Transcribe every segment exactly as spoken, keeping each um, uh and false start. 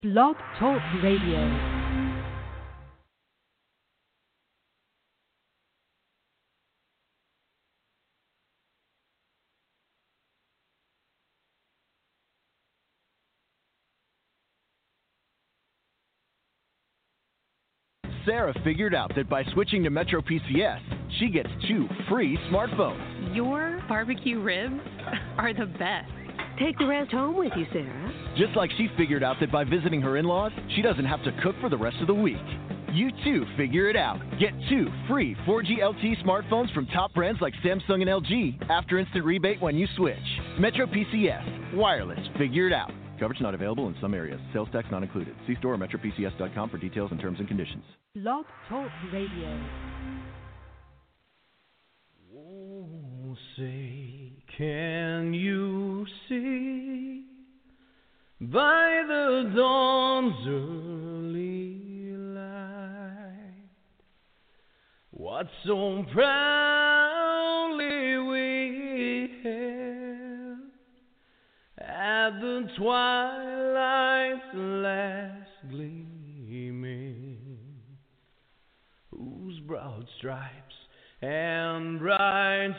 Blog Talk Radio. Sarah figured out that by switching to Metro P C S, she gets two free smartphones. Your barbecue ribs are the best. Take the rest home with you, Sarah. Just like she figured out that by visiting her in-laws, she doesn't have to cook for the rest of the week. You too figure it out. Get two free four G L T E smartphones from top brands like Samsung and L G after instant rebate when you switch. Metro P C S. Wireless. Figure it out. Coverage not available in some areas. Sales tax not included. See store or metro p c s dot com for details and terms and conditions. Blog Talk Radio. Oh, say, can you see by the dawn's early light what so proudly we hailed at the twilight's last gleaming, whose broad stripes and bright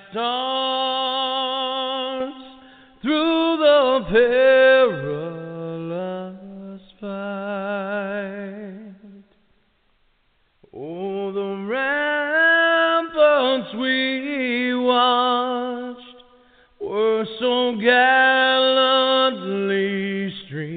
stars through the perilous fight. Oh, the ramparts we watched were so gallantly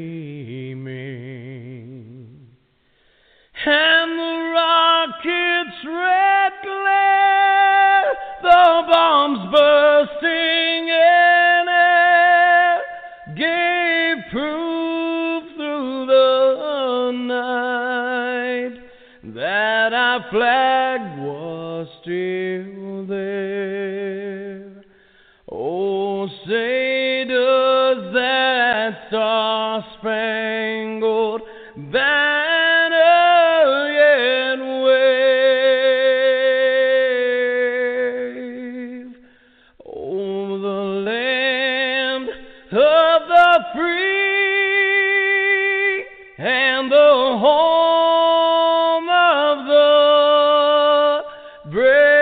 streaming, and the rockets' red glare, the bombs bursting in air, gave proof through the night that our flag was still there. Oh, say does that star-spangled banner yet wave? Oh, the land of the free and the home of the brave.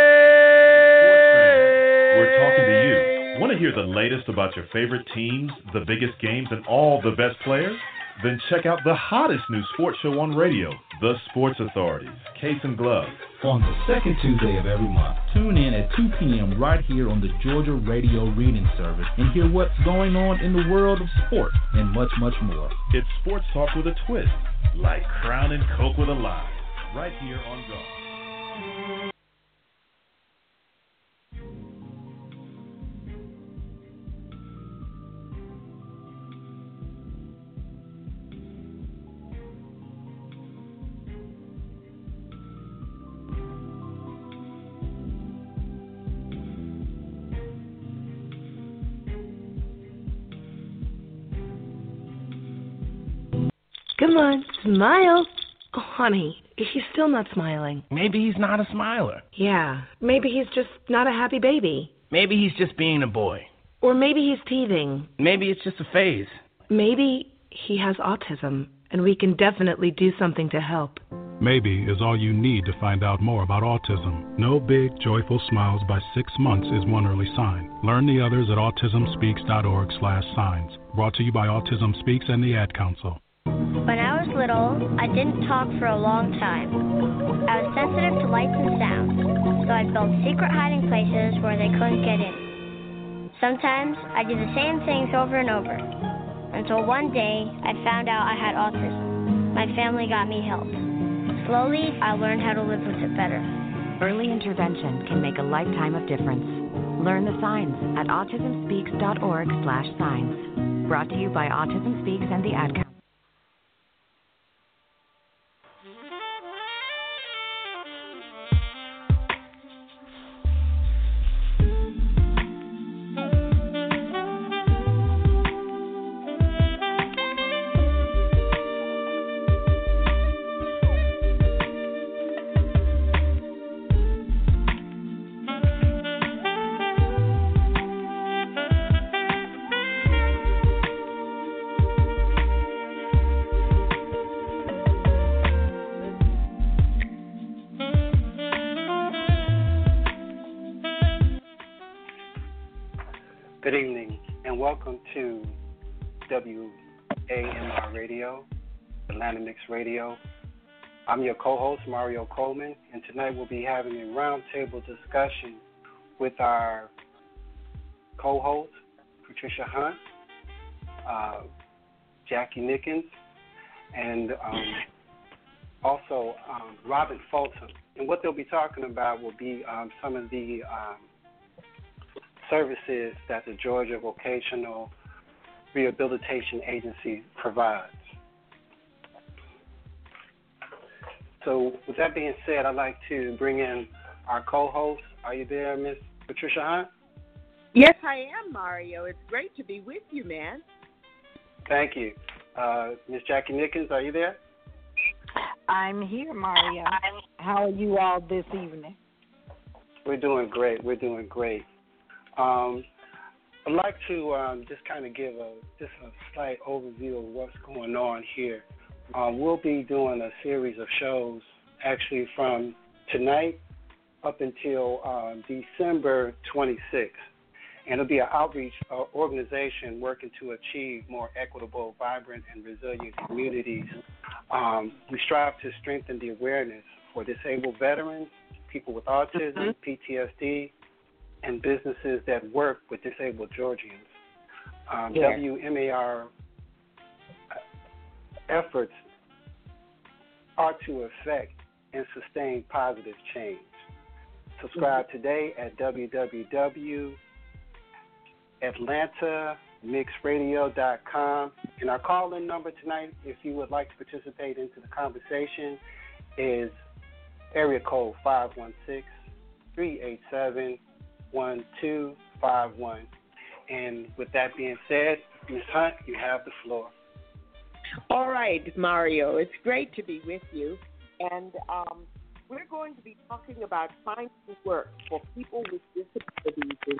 We're talking to you. Want to hear the latest about your favorite teams, the biggest games, and all the best players? Then check out the hottest new sports show on radio, The Sports Authority, Case and Glove. On the second Tuesday of every month, tune in at two p.m. right here on the Georgia Radio Reading Service and hear what's going on in the world of sports and much, much more. It's sports talk with a twist, like Crown and Coke with a lie, right here on Go. Come on, smile. Oh, honey, he's still not smiling. Maybe he's not a smiler. Yeah, maybe he's just not a happy baby. Maybe he's just being a boy. Or maybe he's teething. Maybe it's just a phase. Maybe he has autism, and we can definitely do something to help. Maybe is all you need to find out more about autism. No big, joyful smiles by six months is one early sign. Learn the others at autism speaks dot org slash signs. Brought to you by Autism Speaks and the Ad Council. When I was little, I didn't talk for a long time. I was sensitive to lights and sounds, so I built secret hiding places where they couldn't get in. Sometimes I did the same things over and over, until one day I found out I had autism. My family got me help. Slowly, I learned how to live with it better. Early intervention can make a lifetime of difference. Learn the signs at autism speaks dot org slash signs. Brought to you by Autism Speaks and the Ad Council. Good evening, and welcome to W A M R Radio, Atlanta Mix Radio. I'm your co-host, Mario Coleman, and tonight we'll be having a roundtable discussion with our co-host, Patricia Hunt, uh, Jackie Nickens, and um, also um, Robin Fulton. And what they'll be talking about will be um, some of the um, services that the Georgia Vocational Rehabilitation Agency provides. So with that being said, I'd like to bring in our co-host. Are you there, Miss Patricia Hunt? Yes, I am, Mario. It's great to be with you, man. Thank you. Uh, Miss Jackie Nickens, are you there? I'm here, Mario. How are you all this evening? We're doing great. We're doing great. Um, I'd like to um, just kind of give a just a slight overview of what's going on here. Um, we'll be doing a series of shows actually from tonight up until uh, December twenty-sixth. And it'll be an outreach uh, organization working to achieve more equitable, vibrant, and resilient communities. Um, we strive to strengthen the awareness for disabled veterans, people with autism, mm-hmm. P T S D, and businesses that work with disabled Georgians. Um, yeah. W M A R efforts are to affect and sustain positive change. Subscribe mm-hmm. today at w w w dot atlanta mix radio dot com. And our call-in number tonight, if you would like to participate into the conversation, is area code five one six, three eight seven, one two five one. And with that being said, Miz Hunt, you have the floor. All right, Mario, it's great to be with you. And um, we're going to be talking about finding work for people with disabilities.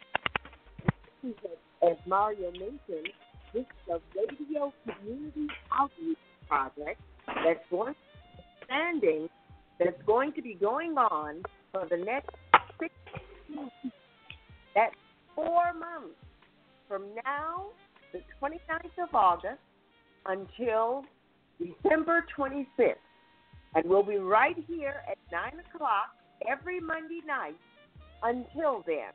As Mario mentioned, this is a radio community outreach project that's going to be standing, that's going to be going on for the next six months. That's four months from now, the twenty-ninth of August, until December twenty-fifth. And we'll be right here at nine o'clock every Monday night until then.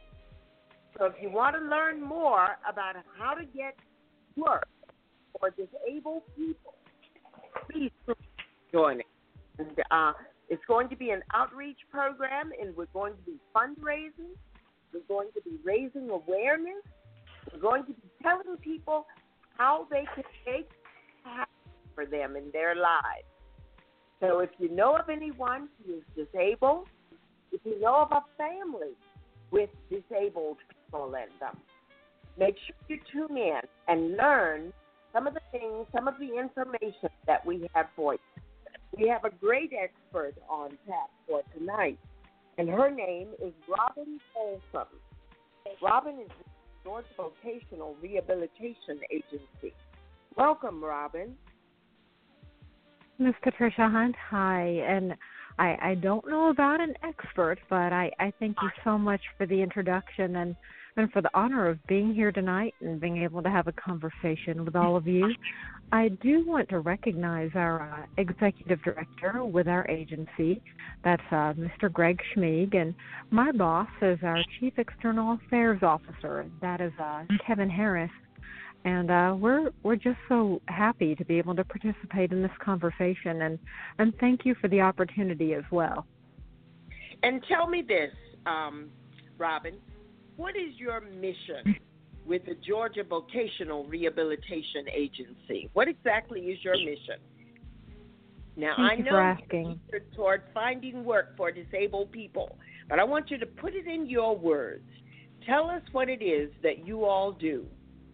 So if you want to learn more about how to get work for disabled people, please join it. And, uh, it's going to be an outreach program, and we're going to be fundraising. We're going to be raising awareness. We're going to be telling people how they can make it happen for them in their lives. So if you know of anyone who is disabled, if you know of a family with disabled people in them, make sure you tune in and learn some of the things, some of the information that we have for you. We have a great expert on tap for tonight, and her name is Robin Folsom. Robin is with the Georgia Vocational Rehabilitation Agency. Welcome, Robin. Miss Patricia Hunt, hi. And I, I don't know about an expert, but I, I thank you so much for the introduction and, and for the honor of being here tonight and being able to have a conversation with all of you. I do want to recognize our uh, executive director with our agency. That's uh, Mister Greg Schmieg, and my boss is our chief external affairs officer. That is uh, Kevin Harris. And uh, we're we're just so happy to be able to participate in this conversation, and, and thank you for the opportunity as well. And tell me this, um, Robin, what is your mission with the Georgia Vocational Rehabilitation Agency? What exactly is your mission? Now, thank I you know for asking. you're toward finding work for disabled people, but I want you to put it in your words. Tell us what it is that you all do.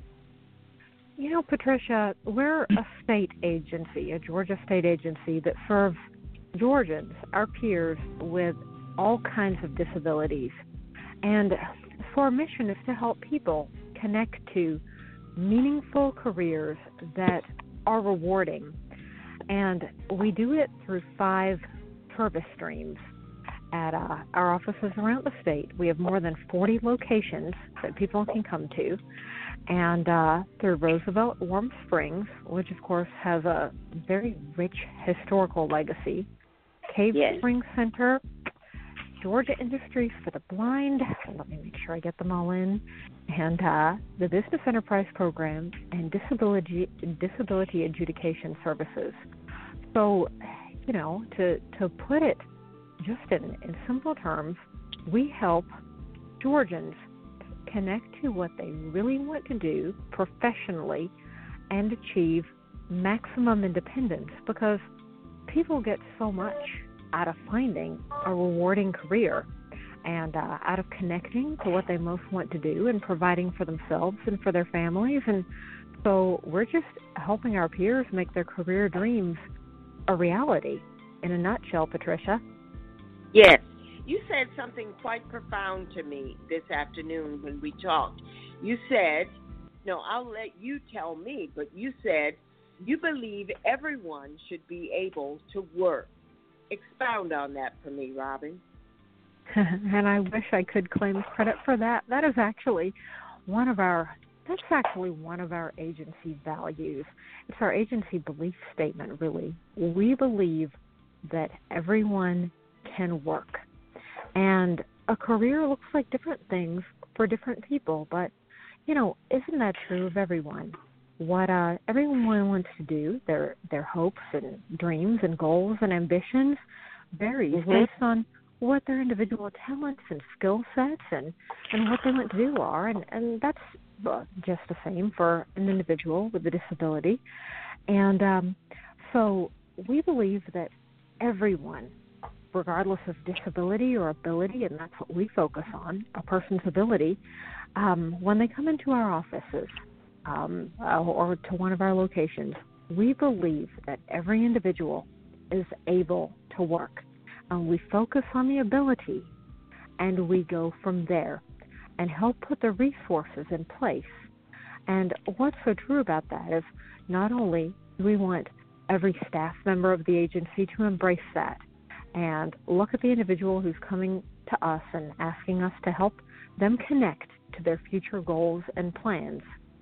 You know, Patricia, we're a state agency, a Georgia state agency that serves Georgians, our peers, with all kinds of disabilities. And so our mission is to help people connect to meaningful careers that are rewarding. And we do it through five service streams. at uh, our offices around the state. We have more than forty locations that people can come to. And uh, through Roosevelt Warm Springs, which of course has a very rich historical legacy, Cave yes. Springs Center, Georgia Industries for the Blind, let me make sure I get them all in, and uh, the Business Enterprise Program and Disability Disability Adjudication Services. So, you know, to, to put it just in, in simple terms, we help Georgians connect to what they really want to do professionally and achieve maximum independence, because people get so much out of finding a rewarding career and uh, out of connecting to what they most want to do and providing for themselves and for their families. And so we're just helping our peers make their career dreams a reality. In a nutshell, Patricia. Yes. You said something quite profound to me this afternoon when we talked. You said, no, I'll let you tell me, but you said you believe everyone should be able to work. Expound on that for me, Robin. And I wish I could claim credit for that. That is actually one of our, that's actually one of our agency values. It's our agency belief statement, really. We believe that everyone can work. And a career looks like different things for different people, but, you know, isn't that true of everyone? What uh, everyone wants to do, their their hopes and dreams and goals and ambitions varies mm-hmm. based on what their individual talents and skill sets and, and what they want to do are, and, and that's uh, just the same for an individual with a disability. And um, so we believe that everyone, regardless of disability or ability, and that's what we focus on, a person's ability, um, when they come into our offices um, or to one of our locations, we believe that every individual is able to work. And we focus on the ability, and we go from there and help put the resources in place. And what's so true about that is not only do we want every staff member of the agency to embrace that and look at the individual who's coming to us and asking us to help them connect to their future goals and plans.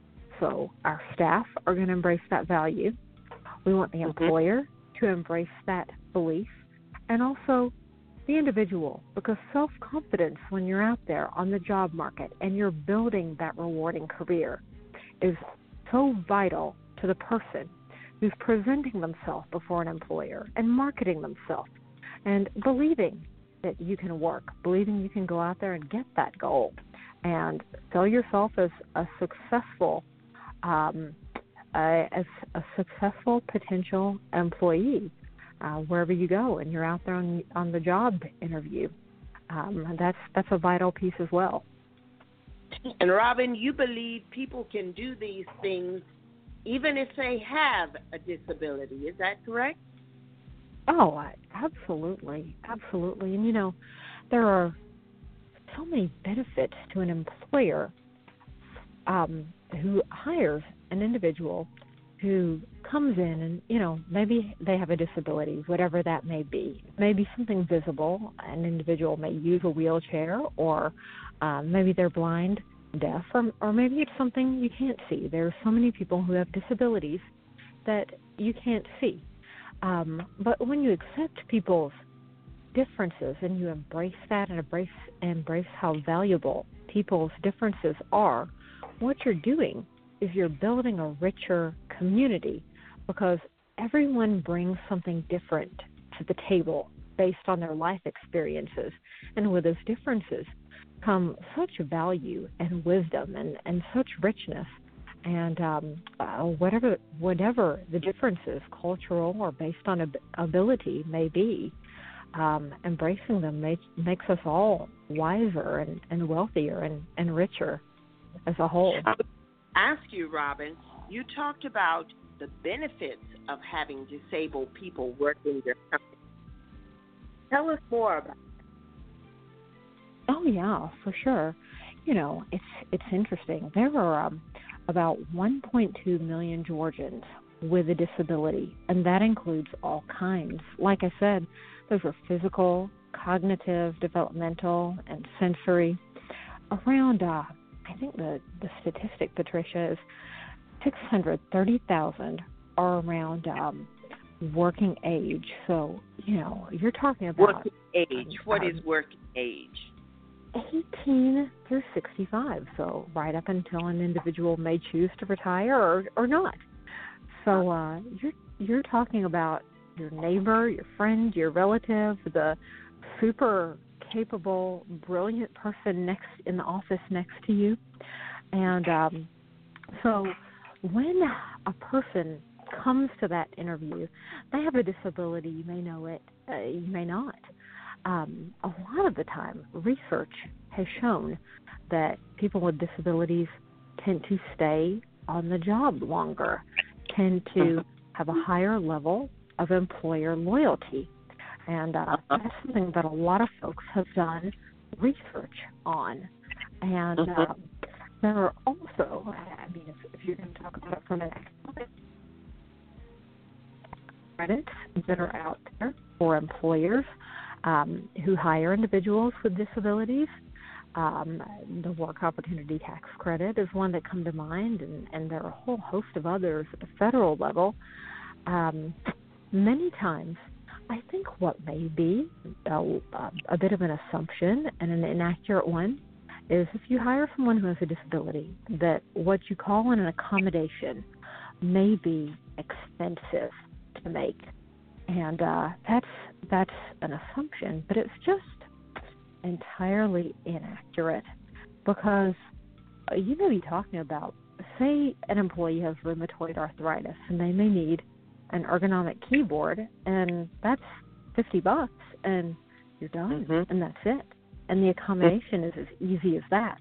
So our staff are going to embrace that value. We want the employer mm-hmm. to embrace that belief, and also the individual, because self-confidence when you're out there on the job market and you're building that rewarding career is so vital to the person who's presenting themselves before an employer and marketing themselves and believing that you can work, believing you can go out there and get that goal and sell yourself as a successful um, uh, as a successful potential employee uh, wherever you go, and you're out there on on the job interview. Um, that's that's a vital piece as well. And Robin, you believe people can do these things even if they have a disability. Is that correct? Oh, absolutely, absolutely. And, you know, there are so many benefits to an employer um, who hires an individual who comes in and, you know, maybe they have a disability, whatever that may be. Maybe something visible. An individual may use a wheelchair, or um, maybe they're blind, deaf, or, or maybe it's something you can't see. There are so many people who have disabilities that you can't see. Um, but when you accept people's differences and you embrace that and embrace, embrace how valuable people's differences are, what you're doing is you're building a richer community, because everyone brings something different to the table based on their life experiences. And with those differences come such value and wisdom and, and such richness. And um, uh, whatever whatever the differences, cultural or based on ab- ability may be, um, embracing them make, makes us all wiser and, and wealthier and, and richer as a whole. I would ask you, Robin, you talked about the benefits of having disabled people work in your company. Tell us more about that. Oh, yeah, for sure. You know, it's it's interesting. There are um, about one point two million Georgians with a disability, and that includes all kinds. Like I said, those are physical, cognitive, developmental, and sensory. Around, uh, I think the, the statistic, Patricia, is six hundred thirty thousand are around um, working age. So, you know, you're talking about... Working age. What um, is working age? eighteen through sixty-five, so right up until an individual may choose to retire or, or not. So uh, you're you're talking about your neighbor, your friend, your relative, the super capable, brilliant person next in the office next to you. And um, so when a person comes to that interview, they have a disability. You may know it, uh, you may not. Um, a lot of the time, research has shown that people with disabilities tend to stay on the job longer, tend to have a higher level of employer loyalty. And uh, that's something that a lot of folks have done research on. And uh, there are also, I mean, if, if you're going to talk about it from an economic credits that are out there for employers um, who hire individuals with disabilities. Um, the Work Opportunity Tax Credit is one that come to mind, and, and there are a whole host of others at the federal level. Um, many times, I think what may be a, a bit of an assumption and an inaccurate one is if you hire someone who has a disability, that what you call an accommodation may be expensive to make. And uh, that's that's an assumption, but it's just entirely inaccurate, because you may be talking about, say an employee has rheumatoid arthritis and they may need an ergonomic keyboard, and that's fifty bucks, and you're done, mm-hmm. and that's it. And the accommodation is as easy as that.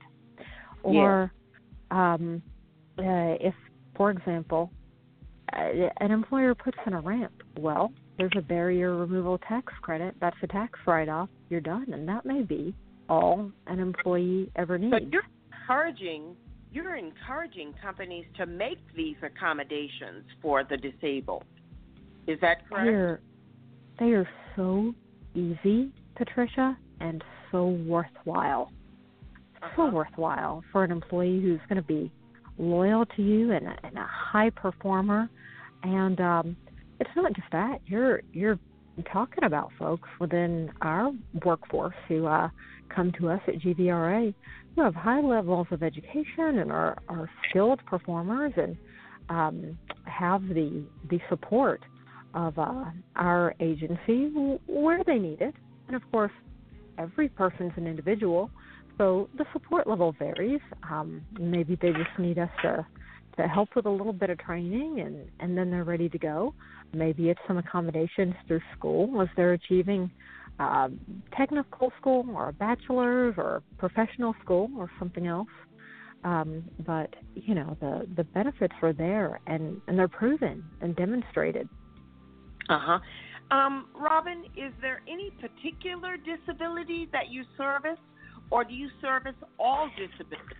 Or yeah. um, uh, if, for example, uh, an employer puts in a ramp, well, there's a barrier removal tax credit. That's a tax write-off. You're done, and that may be all an employee ever needs. But you're encouraging, you're encouraging companies to make these accommodations for the disabled. Is that correct? They're, they are so easy, Patricia, and so worthwhile. Uh-huh. So worthwhile for an employee who's going to be loyal to you and a, and a high performer. And um, it's not just that. You're you're talking about folks within our workforce who uh, come to us at G V R A who have high levels of education and are, are skilled performers and um, have the the support of uh, our agency where they need it. And, of course, every person's an individual, so the support level varies. Um, maybe they just need us to, to help with a little bit of training, and, and then they're ready to go. Maybe it's some accommodations through school as they're achieving um, technical school or a bachelor's or professional school or something else. Um, but, you know, the, the benefits are there, and, and they're proven and demonstrated. Uh-huh. Um, Robin, is there any particular disability that you service, or do you service all disabilities?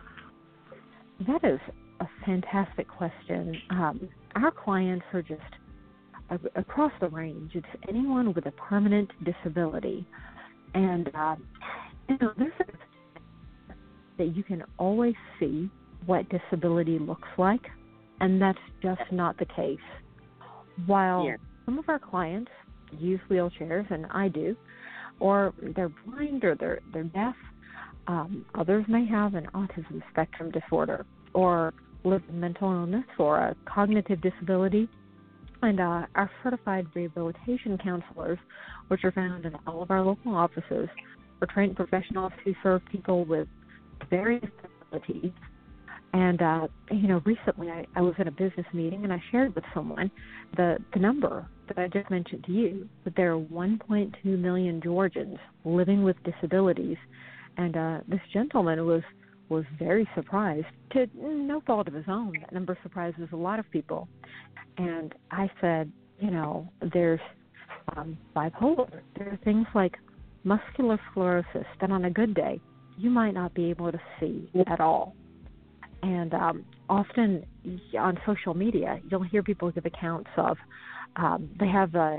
That is a fantastic question. Um, our clients are just uh, across the range. It's anyone with a permanent disability. And, uh, you know, there's a that you can always see what disability looks like, and that's just not the case. While yeah. some of our clients use wheelchairs, and I do, or they're blind or they're they're deaf, um, others may have an autism spectrum disorder or live with mental illness or a cognitive disability. And uh, our certified rehabilitation counselors, which are found in all of our local offices, are trained professionals who serve people with various disabilities. And, uh, you know, recently I, I was in a business meeting and I shared with someone the, the number that I just mentioned to you, that there are one point two million Georgians living with disabilities. And uh, this gentleman was, was very surprised, to no fault of his own. That number surprises a lot of people. And I said, you know, there's um, bipolar. There are things like muscular sclerosis that on a good day you might not be able to see at all. And um, often on social media, you'll hear people give accounts of um, they have a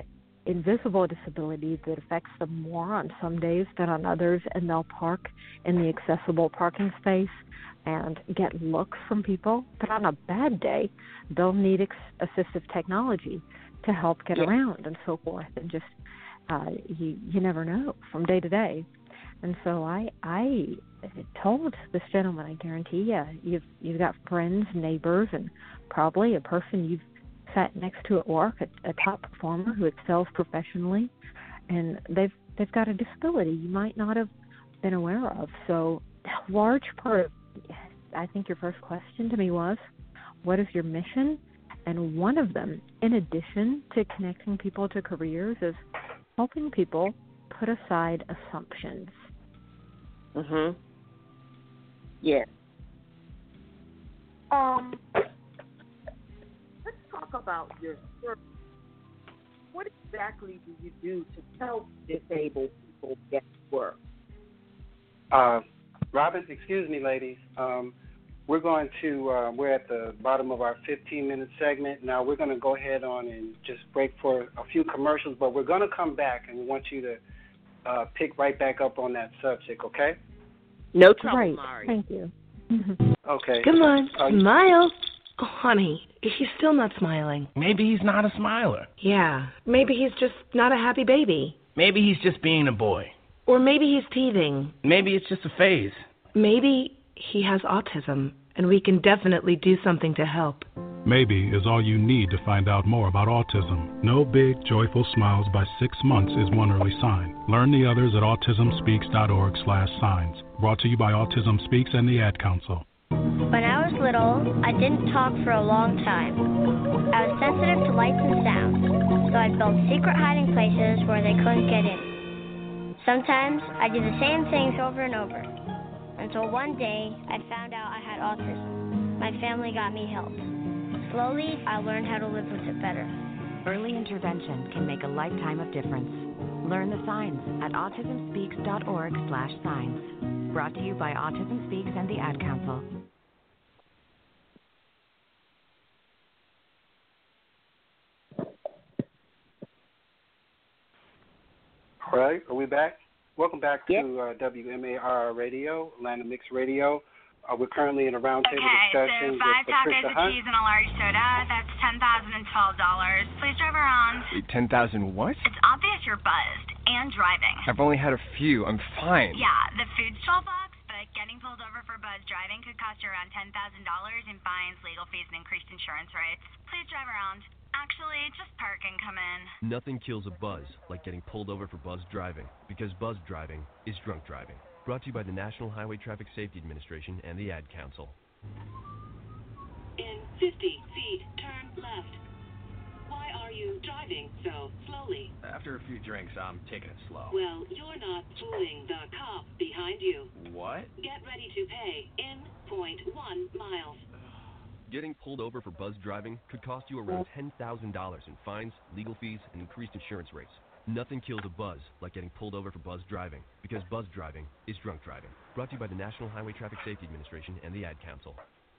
invisible disability that affects them more on some days than on others, and they'll park in the accessible parking space and get looks from people. But on a bad day, they'll need ex- assistive technology to help get yeah. around and so forth. And just uh, you you never know from day to day. And so I I told this gentleman, I guarantee you, you've you've got friends, neighbors, and probably a person you've sat next to at work, a, a top performer who excels professionally, and they've they've got a disability you might not have been aware of. So a large part of, I think your first question to me was, what is your mission? And one of them, in addition to connecting people to careers, is helping people put aside assumptions. Mhm. Yeah. Um. Let's talk about your service. What exactly do you do to help disabled people get work? Uh, Robin, excuse me, ladies. Um, we're going to, uh, we're at the bottom of our fifteen-minute segment. Now we're going to go ahead on and just break for a few commercials, but we're going to come back and we want you to uh, pick right back up on that subject, okay? No trouble, Right. Mari. Thank you. Okay. Come on, Uh, smile. Oh, honey, he's still not smiling. Maybe he's not a smiler. Yeah, maybe he's just not a happy baby. Maybe he's just being a boy. Or maybe he's teething. Maybe it's just a phase. Maybe he has autism, and we can definitely do something to help. Maybe is all you need to find out more about autism. No big, joyful smiles by six months is one early sign. Learn the others at autism speaks dot org slash signs. Brought to you by Autism Speaks and the Ad Council. When I was little, I didn't talk for a long time. I was sensitive to lights and sounds, so I built secret hiding places where they couldn't get in. Sometimes I did the same things over and over, until one day I found out I had autism. My family got me help. Slowly, I learned how to live with it better. Early intervention can make a lifetime of difference. Learn the signs at autism speaks dot org slash signs. Brought to you by Autism Speaks and the Ad Council. All right, are we back? Welcome back Yep. to uh, W M A R Radio, Atlanta Mix Radio. Uh, we're currently in a roundtable Okay, discussion so five with tacos Patricia of Hunt. cheese and a large soda. That's ten thousand and twelve dollars. Please drive around. Wait, ten thousand what? It's obvious you're buzzed and driving. I've only had a few. I'm fine. Yeah, the food's twelve bucks, but getting pulled over for buzz driving could cost you around ten thousand dollars in fines, legal fees, and increased insurance rates. Please drive around. Actually, just park and come in. Nothing kills a buzz like getting pulled over for buzz driving, because buzz driving is drunk driving. Brought to you by the National Highway Traffic Safety Administration and the Ad Council. In fifty feet, turn left. Why are you driving so slowly? After a few drinks, I'm taking it slow. Well, you're not fooling the cop behind you. What? Get ready to pay in point one miles. Getting pulled over for buzz driving could cost you around ten thousand dollars in fines, legal fees, and increased insurance rates. Nothing kills a buzz like getting pulled over for buzz driving, because buzz driving is drunk driving. Brought to you by the National Highway Traffic Safety Administration and the Ad Council.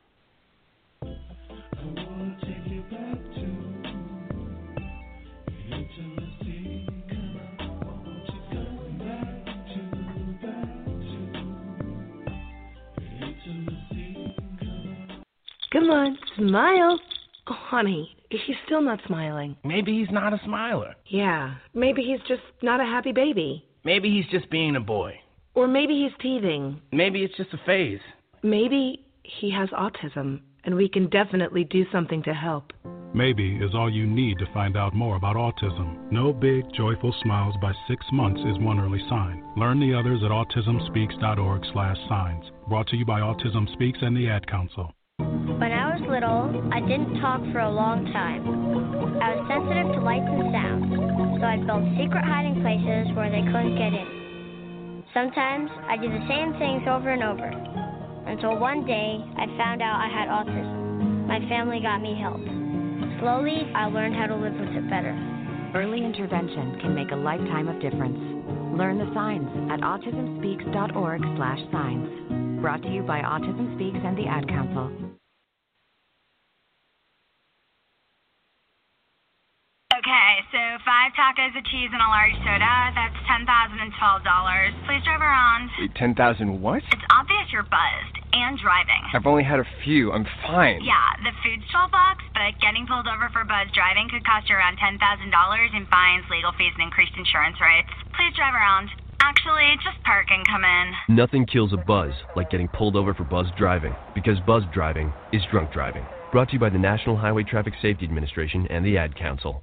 Come on, smile. Oh, honey, he's still not smiling. Maybe he's not a smiler. Yeah, maybe he's just not a happy baby. Maybe he's just being a boy. Or maybe he's teething. Maybe it's just a phase. Maybe he has autism, and we can definitely do something to help. Maybe is all you need to find out more about autism. No big, joyful smiles by six months is one early sign. Learn the others at autism speaks dot org slash signs. Brought to you by Autism Speaks and the Ad Council. When I was little, I didn't talk for a long time. I was sensitive to lights and sounds, so I built secret hiding places where they couldn't get in. Sometimes I did the same things over and over, until one day I found out I had autism. My family got me help. Slowly, I learned how to live with it better. Early intervention can make a lifetime of difference. Learn the signs at autism speaks dot org slash signs. Brought to you by Autism Speaks and the Ad Council. Okay, so five tacos of cheese and a large soda, that's ten thousand twelve dollars. Please drive around. Wait, ten thousand what? It's obvious you're buzzed and driving. I've only had a few. I'm fine. Yeah, the food's twelve bucks, but getting pulled over for buzz driving could cost you around ten thousand dollars in fines, legal fees, and increased insurance rates. Please drive around. Actually, just park and come in. Nothing kills a buzz like getting pulled over for buzz driving, because buzz driving is drunk driving. Brought to you by the National Highway Traffic Safety Administration and the Ad Council.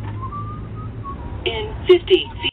In fifty feet.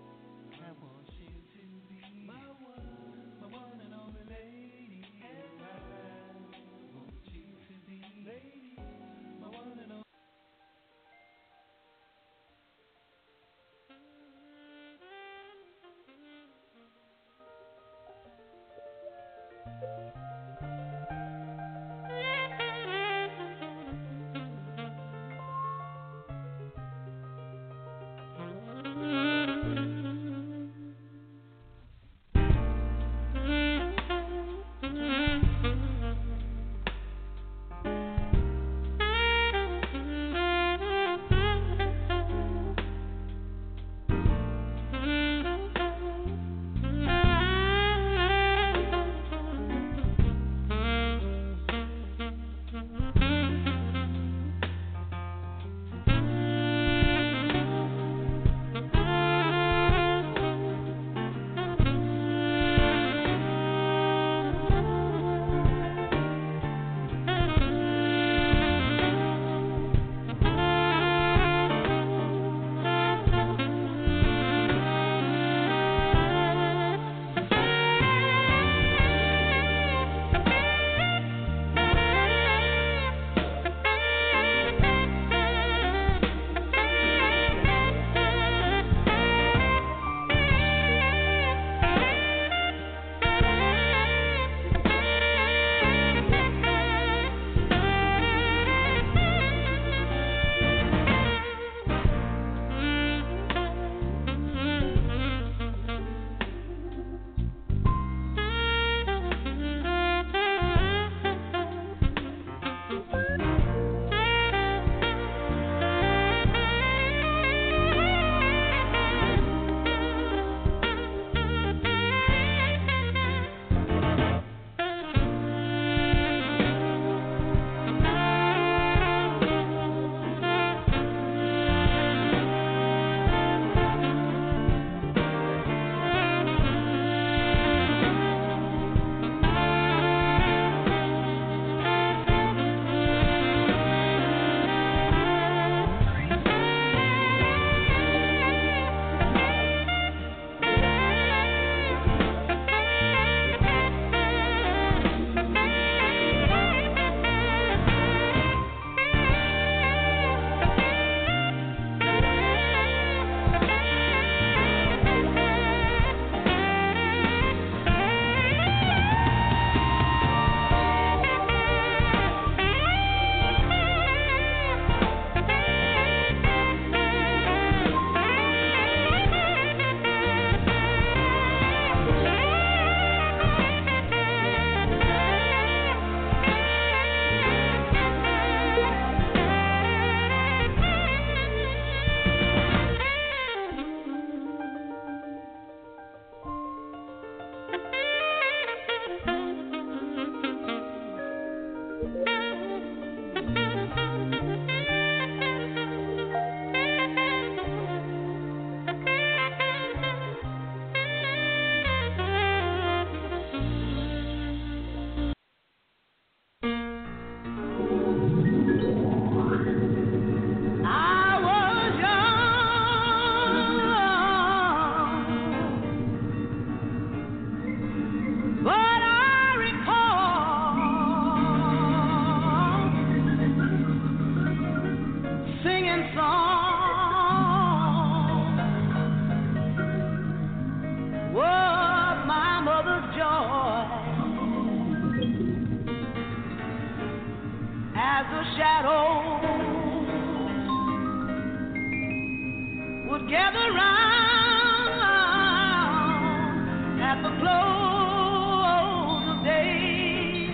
Gather round at the close of day,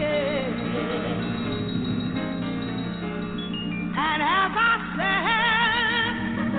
and as I sat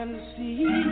and see.